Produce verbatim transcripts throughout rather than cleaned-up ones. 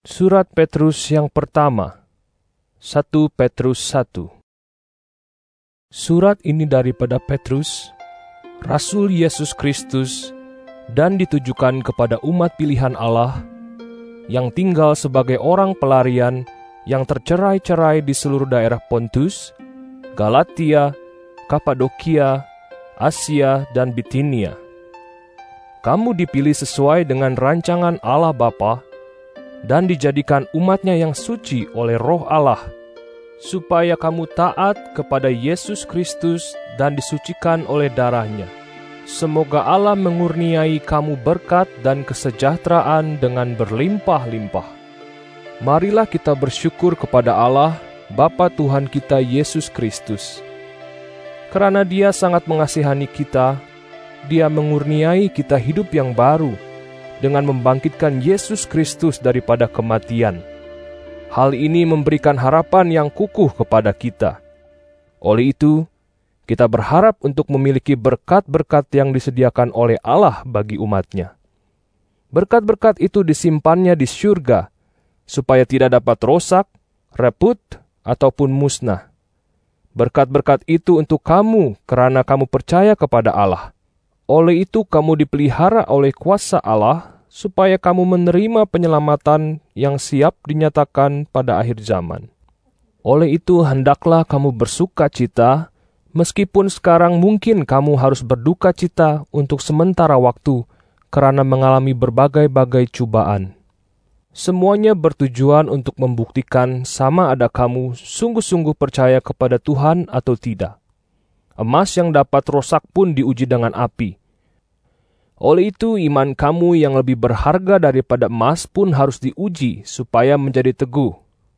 Surat Petrus yang pertama, satu Petrus satu. Surat ini daripada Petrus, Rasul Yesus Kristus, dan ditujukan kepada umat pilihan Allah yang tinggal sebagai orang pelarian yang tercerai-cerai di seluruh daerah Pontus, Galatia, Kapadokia, Asia, dan Bitinia. Kamu dipilih sesuai dengan rancangan Allah Bapa dan dijadikan umatnya yang suci oleh Roh Allah, supaya kamu taat kepada Yesus Kristus dan disucikan oleh darahnya. Semoga Allah mengurniai kamu berkat dan kesejahteraan dengan berlimpah-limpah. Marilah kita bersyukur kepada Allah, Bapa Tuhan kita Yesus Kristus. Karena Dia sangat mengasihani kita, Dia mengurniai kita hidup yang baru dengan membangkitkan Yesus Kristus daripada kematian. Hal ini memberikan harapan yang kukuh kepada kita. Oleh itu, kita berharap untuk memiliki berkat-berkat yang disediakan oleh Allah bagi umatnya. Berkat-berkat itu disimpannya di syurga, supaya tidak dapat rosak, reput, ataupun musnah. Berkat-berkat itu untuk kamu, karena kamu percaya kepada Allah. Oleh itu kamu dipelihara oleh kuasa Allah, supaya kamu menerima penyelamatan yang siap dinyatakan pada akhir zaman. Oleh itu hendaklah kamu bersuka cita, meskipun sekarang mungkin kamu harus berduka cita untuk sementara waktu, karena mengalami berbagai-bagai cubaan. Semuanya bertujuan untuk membuktikan sama ada kamu sungguh-sungguh percaya kepada Tuhan atau tidak. Emas yang dapat rosak pun diuji dengan api. Oleh itu iman kamu yang lebih berharga daripada emas pun harus diuji supaya menjadi teguh.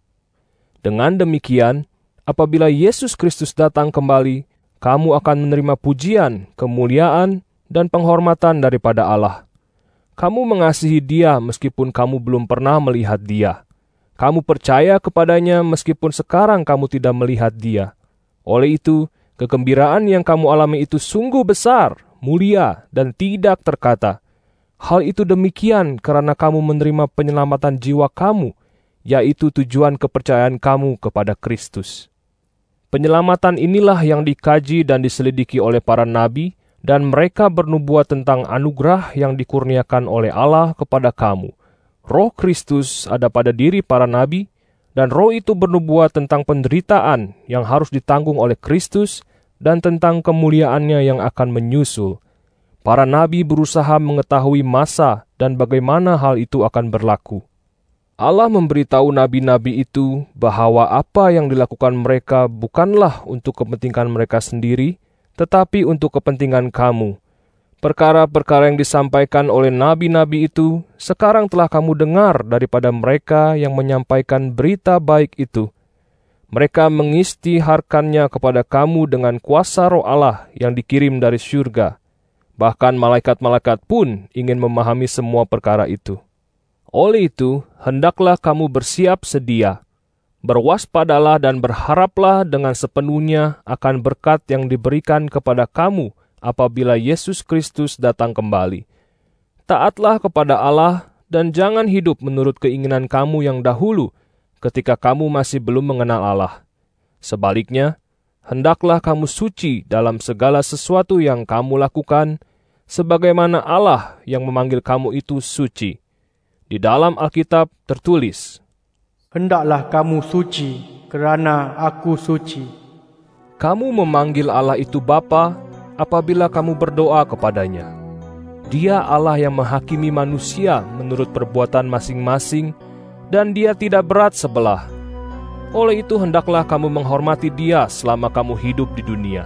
Dengan demikian, apabila Yesus Kristus datang kembali, kamu akan menerima pujian, kemuliaan, dan penghormatan daripada Allah. Kamu mengasihi Dia meskipun kamu belum pernah melihat Dia. Kamu percaya kepadanya meskipun sekarang kamu tidak melihat Dia. Oleh itu, kegembiraan yang kamu alami itu sungguh besar, mulia, dan tidak terkata. Hal itu demikian karena kamu menerima penyelamatan jiwa kamu, yaitu tujuan kepercayaan kamu kepada Kristus. Penyelamatan inilah yang dikaji dan diselidiki oleh para nabi, dan mereka bernubuat tentang anugerah yang dikurniakan oleh Allah kepada kamu. Roh Kristus ada pada diri para nabi, dan roh itu bernubuat tentang penderitaan yang harus ditanggung oleh Kristus, dan tentang kemuliaannya yang akan menyusul. Para nabi berusaha mengetahui masa dan bagaimana hal itu akan berlaku. Allah memberitahu nabi-nabi itu bahwa apa yang dilakukan mereka bukanlah untuk kepentingan mereka sendiri, tetapi untuk kepentingan kamu. Perkara-perkara yang disampaikan oleh nabi-nabi itu sekarang telah kamu dengar daripada mereka yang menyampaikan berita baik itu. Mereka mengistiharkannya kepada kamu dengan kuasa Roh Allah yang dikirim dari syurga. Bahkan malaikat-malaikat pun ingin memahami semua perkara itu. Oleh itu, hendaklah kamu bersiap sedia. Berwaspadalah dan berharaplah dengan sepenuhnya akan berkat yang diberikan kepada kamu apabila Yesus Kristus datang kembali. Taatlah kepada Allah dan jangan hidup menurut keinginan kamu yang dahulu, ketika kamu masih belum mengenal Allah. Sebaliknya, hendaklah kamu suci dalam segala sesuatu yang kamu lakukan, sebagaimana Allah yang memanggil kamu itu suci. Di dalam Alkitab tertulis, "Hendaklah kamu suci, kerana aku suci." Kamu memanggil Allah itu Bapa apabila kamu berdoa kepadanya. Dia Allah yang menghakimi manusia menurut perbuatan masing-masing, dan Dia tidak berat sebelah. Oleh itu hendaklah kamu menghormati Dia selama kamu hidup di dunia.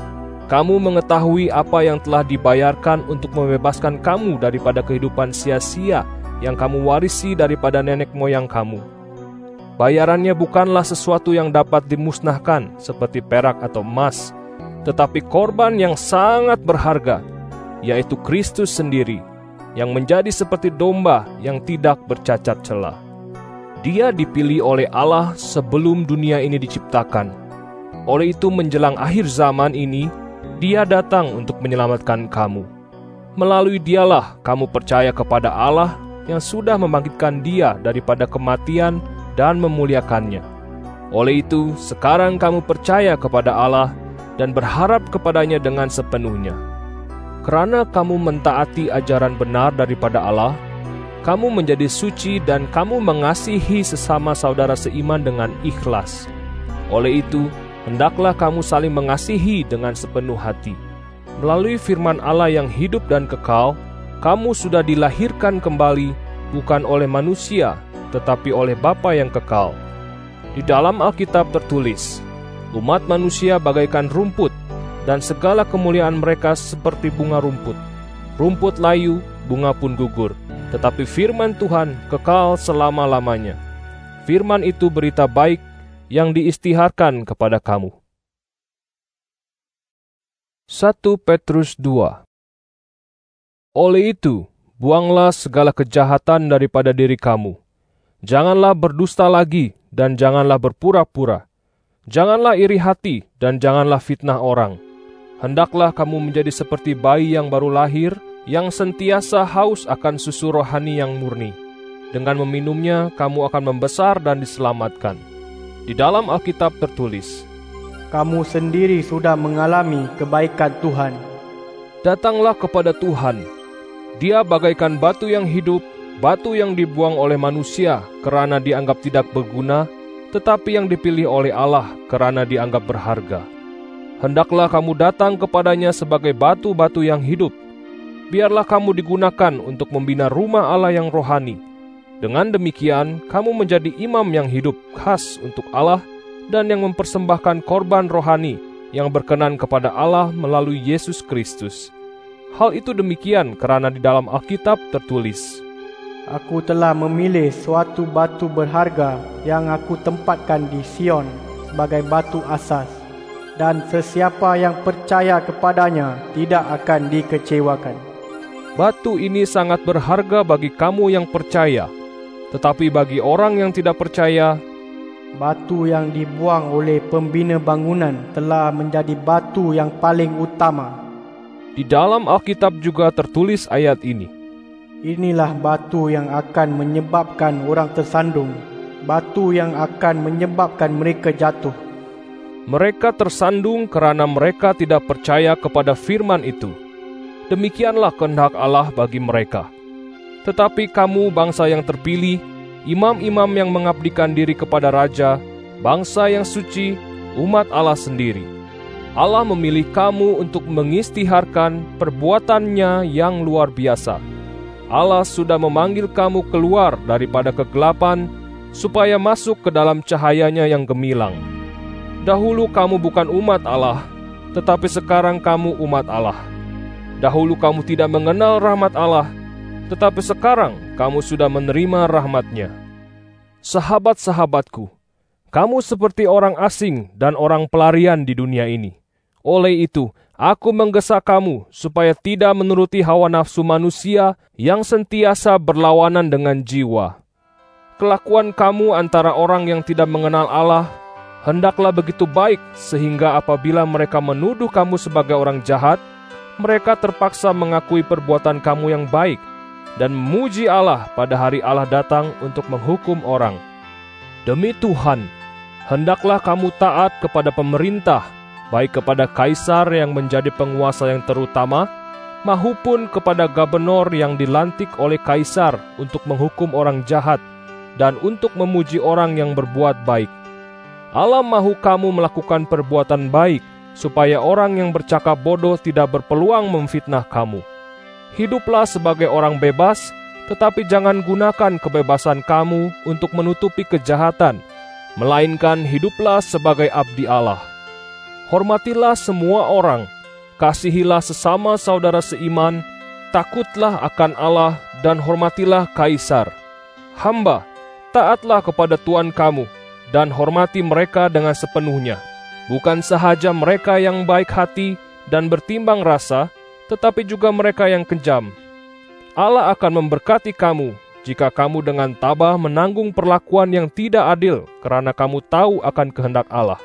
Kamu mengetahui apa yang telah dibayarkan untuk membebaskan kamu daripada kehidupan sia-sia yang kamu warisi daripada nenek moyang kamu. Bayarannya bukanlah sesuatu yang dapat dimusnahkan seperti perak atau emas, tetapi korban yang sangat berharga, yaitu Kristus sendiri, yang menjadi seperti domba yang tidak bercacat celah. Dia dipilih oleh Allah sebelum dunia ini diciptakan. Oleh itu menjelang akhir zaman ini, Dia datang untuk menyelamatkan kamu. Melalui Dialah kamu percaya kepada Allah yang sudah membangkitkan Dia daripada kematian dan memuliakannya. Oleh itu, sekarang kamu percaya kepada Allah dan berharap kepadanya dengan sepenuhnya. Karena kamu mentaati ajaran benar daripada Allah, kamu menjadi suci dan kamu mengasihi sesama saudara seiman dengan ikhlas. Oleh itu, hendaklah kamu saling mengasihi dengan sepenuh hati. Melalui firman Allah yang hidup dan kekal, kamu sudah dilahirkan kembali, bukan oleh manusia, tetapi oleh Bapa yang kekal. Di dalam Alkitab tertulis, umat manusia bagaikan rumput, dan segala kemuliaan mereka seperti bunga rumput. Rumput layu, bunga pun gugur, tetapi firman Tuhan kekal selama-lamanya. Firman itu berita baik yang diistiharkan kepada kamu. satu Petrus dua. Oleh itu, buanglah segala kejahatan daripada diri kamu. Janganlah berdusta lagi, dan janganlah berpura-pura. Janganlah iri hati, dan janganlah fitnah orang. Hendaklah kamu menjadi seperti bayi yang baru lahir, yang sentiasa haus akan susu rohani yang murni. Dengan meminumnya, kamu akan membesar dan diselamatkan. Di dalam Alkitab tertulis, kamu sendiri sudah mengalami kebaikan Tuhan. Datanglah kepada Tuhan. Dia bagaikan batu yang hidup, batu yang dibuang oleh manusia kerana dianggap tidak berguna, tetapi yang dipilih oleh Allah kerana dianggap berharga. Hendaklah kamu datang kepadanya sebagai batu-batu yang hidup. Biarlah kamu digunakan untuk membina rumah Allah yang rohani. Dengan demikian, kamu menjadi imam yang hidup khas untuk Allah dan yang mempersembahkan korban rohani yang berkenan kepada Allah melalui Yesus Kristus. Hal itu demikian kerana di dalam Alkitab tertulis, Aku telah memilih suatu batu berharga yang aku tempatkan di Sion sebagai batu asas, dan sesiapa yang percaya kepadanya tidak akan dikecewakan. Batu ini sangat berharga bagi kamu yang percaya, tetapi bagi orang yang tidak percaya, batu yang dibuang oleh pembina bangunan telah menjadi batu yang paling utama. Di dalam Alkitab juga tertulis ayat ini, Inilah batu yang akan menyebabkan orang tersandung, batu yang akan menyebabkan mereka jatuh. Mereka tersandung kerana mereka tidak percaya kepada firman itu. Demikianlah kehendak Allah bagi mereka. Tetapi kamu bangsa yang terpilih, imam-imam yang mengabdikan diri kepada Raja, bangsa yang suci, umat Allah sendiri. Allah memilih kamu untuk mengistiharkan perbuatannya yang luar biasa. Allah sudah memanggil kamu keluar daripada kegelapan, supaya masuk ke dalam cahayanya yang gemilang. Dahulu kamu bukan umat Allah, tetapi sekarang kamu umat Allah. Dahulu kamu tidak mengenal rahmat Allah, tetapi sekarang kamu sudah menerima rahmat-Nya. Sahabat-sahabatku, kamu seperti orang asing dan orang pelarian di dunia ini. Oleh itu, aku menggesa kamu supaya tidak menuruti hawa nafsu manusia yang sentiasa berlawanan dengan jiwa. Kelakuan kamu antara orang yang tidak mengenal Allah hendaklah begitu baik sehingga apabila mereka menuduh kamu sebagai orang jahat, mereka terpaksa mengakui perbuatan kamu yang baik dan memuji Allah pada hari Allah datang untuk menghukum orang. Demi Tuhan, hendaklah kamu taat kepada pemerintah, baik kepada kaisar yang menjadi penguasa yang terutama, maupun kepada gubernur yang dilantik oleh kaisar untuk menghukum orang jahat dan untuk memuji orang yang berbuat baik. Allah mahu kamu melakukan perbuatan baik, supaya orang yang bercakap bodoh tidak berpeluang memfitnah kamu. Hiduplah sebagai orang bebas, tetapi jangan gunakan kebebasan kamu untuk menutupi kejahatan, melainkan hiduplah sebagai abdi Allah. Hormatilah semua orang, kasihilah sesama saudara seiman, takutlah akan Allah dan hormatilah kaisar. Hamba, taatlah kepada Tuhan kamu dan hormati mereka dengan sepenuhnya. Bukan sahaja mereka yang baik hati dan bertimbang rasa, tetapi juga mereka yang kejam. Allah akan memberkati kamu jika kamu dengan tabah menanggung perlakuan yang tidak adil kerana kamu tahu akan kehendak Allah.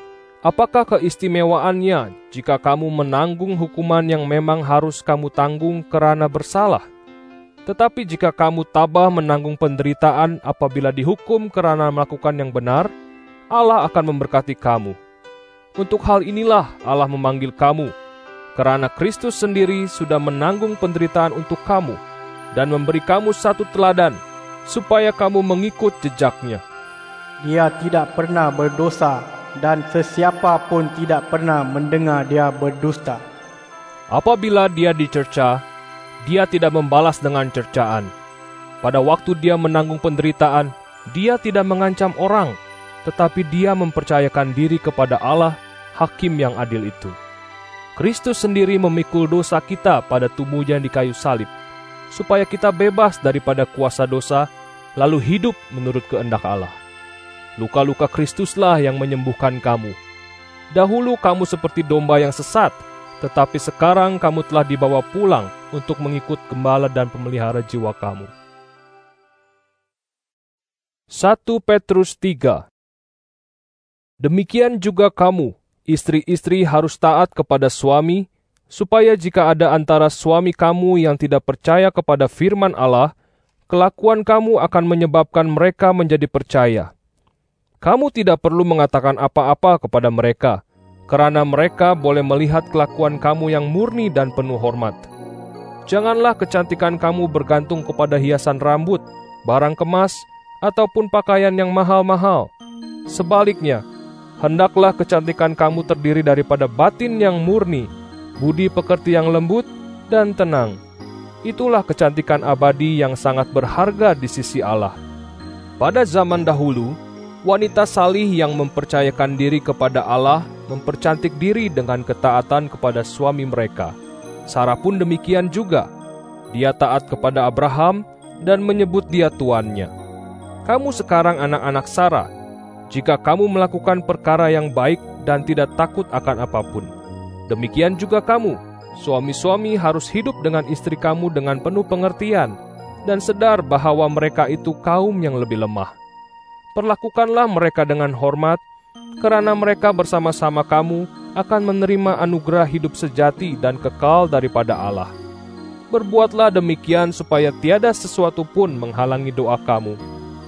Apakah keistimewaannya jika kamu menanggung hukuman yang memang harus kamu tanggung kerana bersalah? Tetapi jika kamu tabah menanggung penderitaan apabila dihukum karena melakukan yang benar, Allah akan memberkati kamu. Untuk hal inilah Allah memanggil kamu, karena Kristus sendiri sudah menanggung penderitaan untuk kamu dan memberi kamu satu teladan, supaya kamu mengikut jejaknya. Dia tidak pernah berdosa, dan sesiapa pun tidak pernah mendengar dia berdusta. Apabila dia dicerca, dia tidak membalas dengan cercaan. Pada waktu dia menanggung penderitaan, dia tidak mengancam orang, tetapi dia mempercayakan diri kepada Allah, Hakim yang adil itu. Kristus sendiri memikul dosa kita pada tubuhnya di kayu salib, supaya kita bebas daripada kuasa dosa, lalu hidup menurut kehendak Allah. Luka-luka Kristuslah yang menyembuhkan kamu. Dahulu kamu seperti domba yang sesat, tetapi sekarang kamu telah dibawa pulang untuk mengikut gembala dan pemelihara jiwa kamu. satu Petrus tiga. Demikian juga kamu, istri-istri harus taat kepada suami, supaya jika ada antara suami kamu yang tidak percaya kepada firman Allah, kelakuan kamu akan menyebabkan mereka menjadi percaya. Kamu tidak perlu mengatakan apa-apa kepada mereka, karena mereka boleh melihat kelakuan kamu yang murni dan penuh hormat. Janganlah kecantikan kamu bergantung kepada hiasan rambut, barang kemas, ataupun pakaian yang mahal-mahal. Sebaliknya, hendaklah kecantikan kamu terdiri daripada batin yang murni, budi pekerti yang lembut, dan tenang. Itulah kecantikan abadi yang sangat berharga di sisi Allah. Pada zaman dahulu, wanita salih yang mempercayakan diri kepada Allah mempercantik diri dengan ketaatan kepada suami mereka. Sarah pun demikian juga. Dia taat kepada Abraham dan menyebut dia tuannya. Kamu sekarang anak-anak Sarah, jika kamu melakukan perkara yang baik dan tidak takut akan apapun. Demikian juga kamu, suami-suami harus hidup dengan istri kamu dengan penuh pengertian dan sadar bahwa mereka itu kaum yang lebih lemah. Perlakukanlah mereka dengan hormat, karena mereka bersama-sama kamu akan menerima anugerah hidup sejati dan kekal daripada Allah. Berbuatlah demikian supaya tiada sesuatu pun menghalangi doa kamu.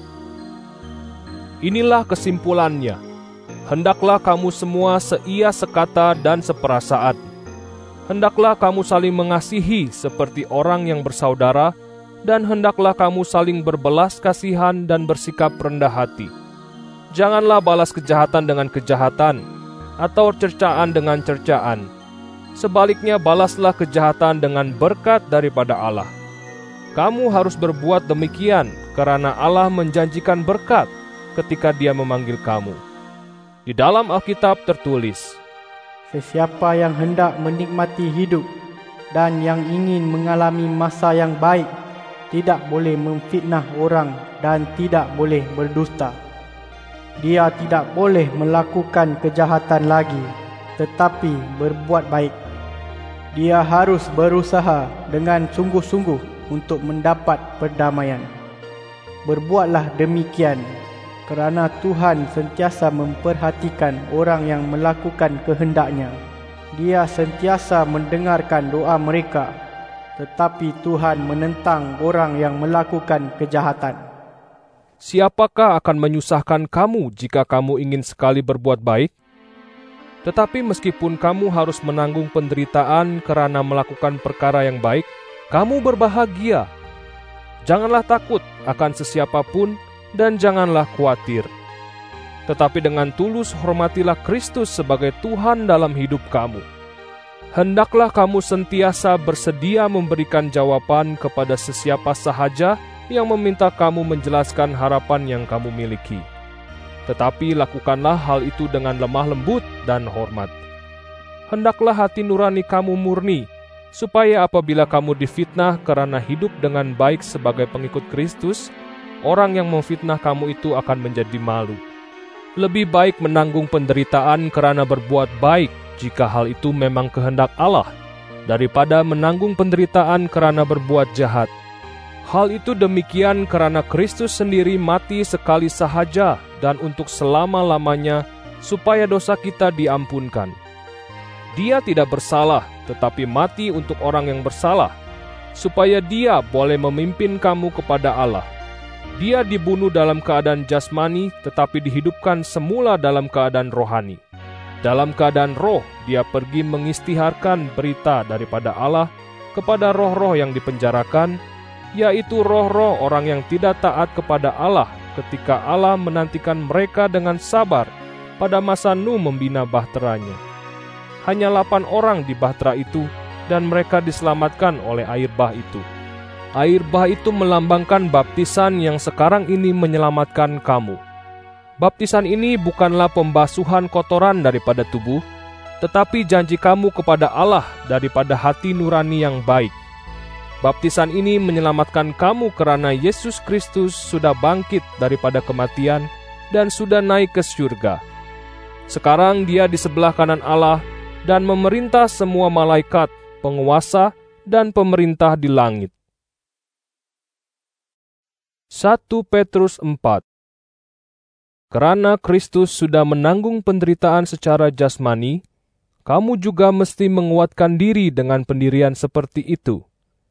Inilah kesimpulannya. Hendaklah kamu semua seia sekata dan seperasaan. Hendaklah kamu saling mengasihi seperti orang yang bersaudara, dan hendaklah kamu saling berbelas kasihan dan bersikap rendah hati. Janganlah balas kejahatan dengan kejahatan, atau cercaan dengan cercaan. Sebaliknya balaslah kejahatan dengan berkat daripada Allah. Kamu harus berbuat demikian, karena Allah menjanjikan berkat ketika Dia memanggil kamu. Di dalam Alkitab tertulis, Sesiapa yang hendak menikmati hidup dan yang ingin mengalami masa yang baik, tidak boleh memfitnah orang dan tidak boleh berdusta. Dia tidak boleh melakukan kejahatan lagi, tetapi berbuat baik. Dia harus berusaha dengan sungguh-sungguh untuk mendapat perdamaian. Berbuatlah demikian, kerana Tuhan sentiasa memperhatikan orang yang melakukan kehendak-Nya. Dia sentiasa mendengarkan doa mereka, tetapi Tuhan menentang orang yang melakukan kejahatan. Siapakah akan menyusahkan kamu jika kamu ingin sekali berbuat baik? Tetapi meskipun kamu harus menanggung penderitaan karena melakukan perkara yang baik, kamu berbahagia. Janganlah takut akan sesiapapun dan janganlah khawatir. Tetapi dengan tulus hormatilah Kristus sebagai Tuhan dalam hidup kamu. Hendaklah kamu sentiasa bersedia memberikan jawaban kepada sesiapa sahaja yang meminta kamu menjelaskan harapan yang kamu miliki. Tetapi lakukanlah hal itu dengan lemah lembut dan hormat. Hendaklah hati nurani kamu murni, supaya apabila kamu difitnah karena hidup dengan baik sebagai pengikut Kristus, orang yang memfitnah kamu itu akan menjadi malu. Lebih baik menanggung penderitaan karena berbuat baik jika hal itu memang kehendak Allah, daripada menanggung penderitaan karena berbuat jahat. Hal itu demikian karena Kristus sendiri mati sekali sahaja dan untuk selama-lamanya, supaya dosa kita diampunkan. Dia tidak bersalah, tetapi mati untuk orang yang bersalah. supaya Dia boleh memimpin kamu kepada Allah. Dia dibunuh dalam keadaan jasmani, tetapi dihidupkan semula dalam keadaan rohani. Dalam keadaan roh, Dia pergi mengistiharkan berita daripada Allah kepada roh-roh yang dipenjarakan, yaitu roh-roh orang yang tidak taat kepada Allah ketika Allah menantikan mereka dengan sabar pada masa Nuh membina bahteranya. Hanya delapan orang di bahtera itu, dan mereka diselamatkan oleh air bah itu. Air bah itu melambangkan baptisan yang sekarang ini menyelamatkan kamu. Baptisan ini bukanlah pembasuhan kotoran daripada tubuh, tetapi janji kamu kepada Allah daripada hati nurani yang baik. Baptisan ini menyelamatkan kamu karena Yesus Kristus sudah bangkit daripada kematian dan sudah naik ke surga. Sekarang Dia di sebelah kanan Allah dan memerintah semua malaikat, penguasa, dan pemerintah di langit. satu Petrus empat. Karena Kristus sudah menanggung penderitaan secara jasmani, kamu juga mesti menguatkan diri dengan pendirian seperti itu.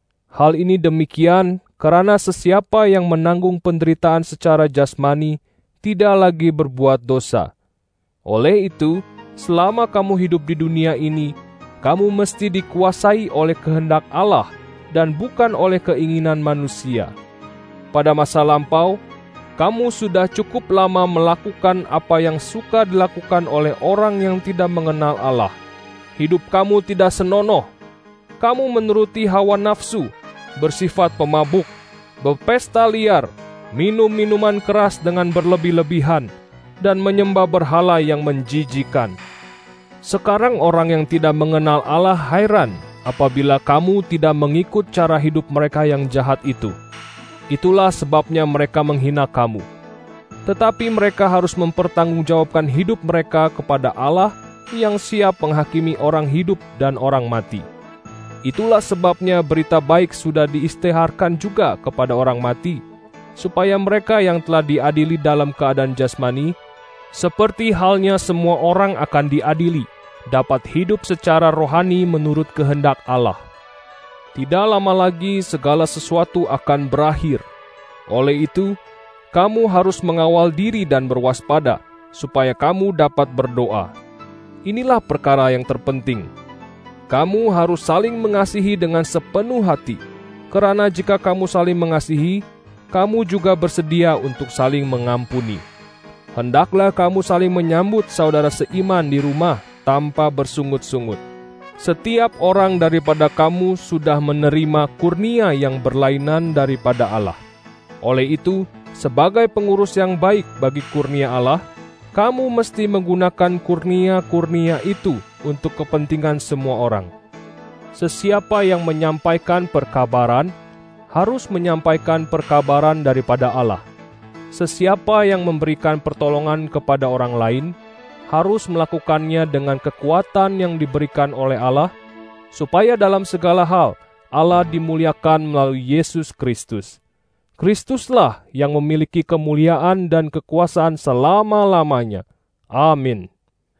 Hal ini demikian karena sesiapa yang menanggung penderitaan secara jasmani tidak lagi berbuat dosa. Oleh itu, selama kamu hidup di dunia ini, kamu mesti dikuasai oleh kehendak Allah dan bukan oleh keinginan manusia. Pada masa lampau, kamu sudah cukup lama melakukan apa yang suka dilakukan oleh orang yang tidak mengenal Allah. Hidup kamu tidak senonoh. Kamu menuruti hawa nafsu, bersifat pemabuk, berpesta liar, minum minuman keras dengan berlebih-lebihan, dan menyembah berhala yang menjijikan. Sekarang orang yang tidak mengenal Allah hairan apabila kamu tidak mengikut cara hidup mereka yang jahat itu. Itulah sebabnya mereka menghina kamu. Tetapi mereka harus mempertanggungjawabkan hidup mereka kepada Allah yang siap menghakimi orang hidup dan orang mati. Itulah sebabnya berita baik sudah diisytiharkan juga kepada orang mati, supaya mereka yang telah diadili dalam keadaan jasmani, seperti halnya semua orang akan diadili, dapat hidup secara rohani menurut kehendak Allah. Tidak lama lagi segala sesuatu akan berakhir. Oleh itu, kamu harus mengawal diri dan berwaspada, supaya kamu dapat berdoa. Inilah perkara yang terpenting. Kamu harus saling mengasihi dengan sepenuh hati, karena jika kamu saling mengasihi, kamu juga bersedia untuk saling mengampuni. Hendaklah kamu saling menyambut saudara seiman di rumah tanpa bersungut-sungut. Setiap orang daripada kamu sudah menerima kurnia yang berlainan daripada Allah. Oleh itu, sebagai pengurus yang baik bagi kurnia Allah, kamu mesti menggunakan kurnia-kurnia itu untuk kepentingan semua orang. Sesiapa yang menyampaikan perkabaran, harus menyampaikan perkabaran daripada Allah. Sesiapa yang memberikan pertolongan kepada orang lain, harus melakukannya dengan kekuatan yang diberikan oleh Allah, supaya dalam segala hal Allah dimuliakan melalui Yesus Kristus. Kristuslah yang memiliki kemuliaan dan kekuasaan selama-lamanya. Amin.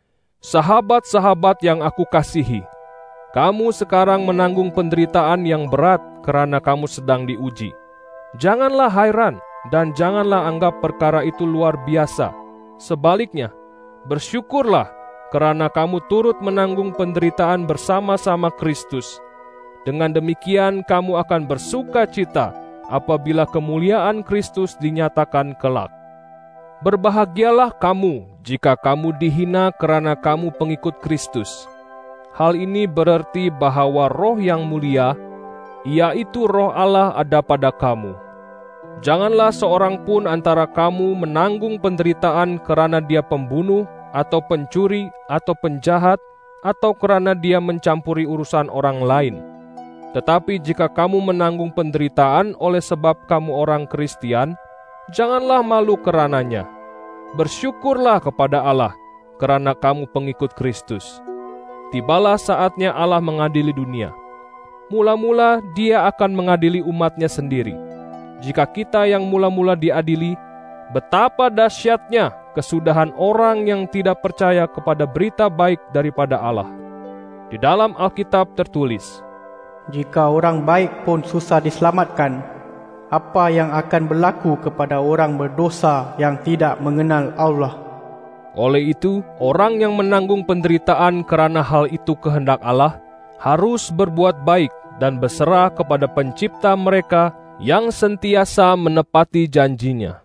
Sahabat-sahabat yang aku kasihi, kamu sekarang menanggung penderitaan yang berat karena kamu sedang diuji. Janganlah hairan dan janganlah anggap perkara itu luar biasa. Sebaliknya, bersyukurlah karena kamu turut menanggung penderitaan bersama-sama Kristus. Dengan demikian kamu akan bersuka cita apabila kemuliaan Kristus dinyatakan kelak. Berbahagialah kamu jika kamu dihina karena kamu pengikut Kristus. Hal ini berarti bahwa roh yang mulia, yaitu roh Allah ada pada kamu. Janganlah seorang pun antara kamu menanggung penderitaan karena dia pembunuh, atau pencuri, atau penjahat, atau karena dia mencampuri urusan orang lain. Tetapi jika kamu menanggung penderitaan oleh sebab kamu orang Kristian, janganlah malu karenanya. Bersyukurlah kepada Allah karena kamu pengikut Kristus. Tibalah saatnya Allah mengadili dunia. Mula-mula Dia akan mengadili umatnya sendiri. Jika kita yang mula-mula diadili, betapa dahsyatnya kesudahan orang yang tidak percaya kepada berita baik daripada Allah. Di dalam Alkitab tertulis, Jika orang baik pun susah diselamatkan, apa yang akan berlaku kepada orang berdosa yang tidak mengenal Allah? Oleh itu, orang yang menanggung penderitaan kerana hal itu kehendak Allah, harus berbuat baik dan berserah kepada Pencipta mereka yang sentiasa menepati janjinya.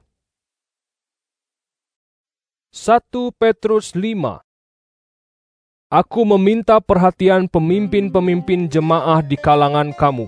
satu Petrus lima. Aku meminta perhatian pemimpin-pemimpin jemaah di kalangan kamu.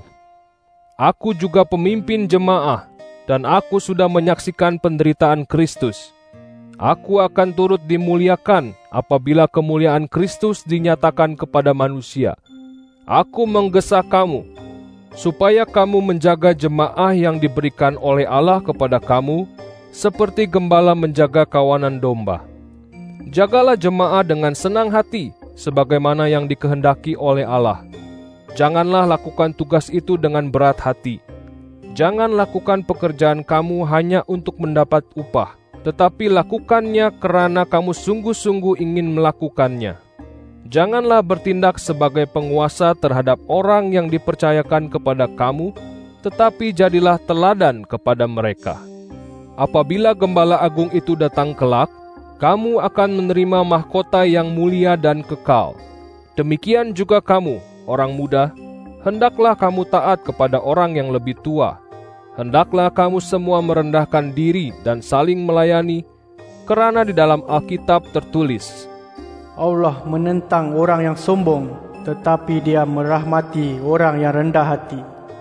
Aku juga pemimpin jemaah, dan aku sudah menyaksikan penderitaan Kristus. Aku akan turut dimuliakan apabila kemuliaan Kristus dinyatakan kepada manusia. Aku menggesa kamu, supaya kamu menjaga jemaah yang diberikan oleh Allah kepada kamu, seperti gembala menjaga kawanan domba. Jagalah jemaah dengan senang hati, sebagaimana yang dikehendaki oleh Allah. Janganlah lakukan tugas itu dengan berat hati. Jangan lakukan pekerjaan kamu hanya untuk mendapat upah, tetapi lakukannya kerana kamu sungguh-sungguh ingin melakukannya. Janganlah bertindak sebagai penguasa terhadap orang yang dipercayakan kepada kamu, tetapi jadilah teladan kepada mereka. Apabila Gembala Agung itu datang kelak, kamu akan menerima mahkota yang mulia dan kekal. Demikian juga kamu, orang muda, hendaklah kamu taat kepada orang yang lebih tua. Hendaklah kamu semua merendahkan diri dan saling melayani, kerana di dalam Alkitab tertulis, Allah menentang orang yang sombong, tetapi Dia merahmati orang yang rendah hati.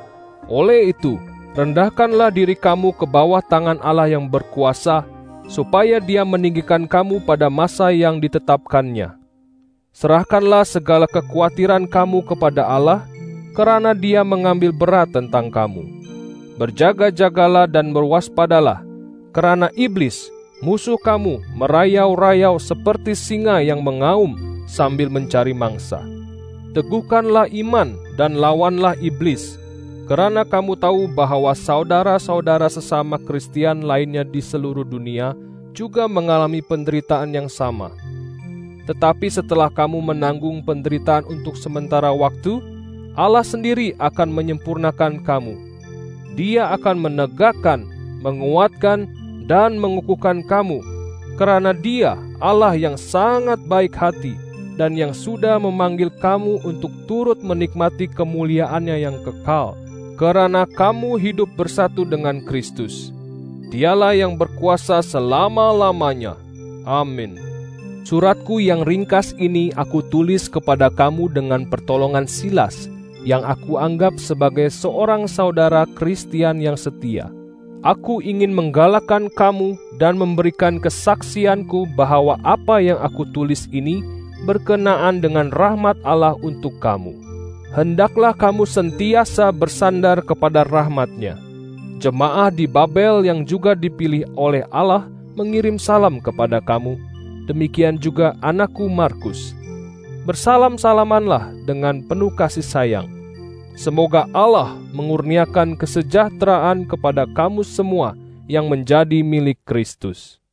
Oleh itu, rendahkanlah diri kamu ke bawah tangan Allah yang berkuasa, supaya Dia meninggikan kamu pada masa yang ditetapkannya. Serahkanlah segala kekhawatiran kamu kepada Allah, kerana Dia mengambil berat tentang kamu. Berjaga-jagalah dan berwaspadalah, kerana iblis, musuh kamu, merayau-rayau seperti singa yang mengaum sambil mencari mangsa. Teguhkanlah iman dan lawanlah iblis, kerana kamu tahu bahwa saudara-saudara sesama Kristian lainnya di seluruh dunia juga mengalami penderitaan yang sama. Tetapi setelah kamu menanggung penderitaan untuk sementara waktu, Allah sendiri akan menyempurnakan kamu. Dia akan menegakkan, menguatkan, dan mengukuhkan kamu, kerana Dia Allah yang sangat baik hati dan yang sudah memanggil kamu untuk turut menikmati kemuliaannya yang kekal, kerana kamu hidup bersatu dengan Kristus. Dialah yang berkuasa selama-lamanya. Amin. Suratku yang ringkas ini aku tulis kepada kamu dengan pertolongan Silas, yang aku anggap sebagai seorang saudara Kristian yang setia. Aku ingin menggalakkan kamu dan memberikan kesaksianku bahwa apa yang aku tulis ini berkenaan dengan rahmat Allah untuk kamu. Hendaklah kamu sentiasa bersandar kepada rahmat-Nya. Jemaah di Babel yang juga dipilih oleh Allah mengirim salam kepada kamu. Demikian juga anakku Markus. Bersalam-salamanlah dengan penuh kasih sayang. Semoga Allah mengurniakan kesejahteraan kepada kamu semua yang menjadi milik Kristus.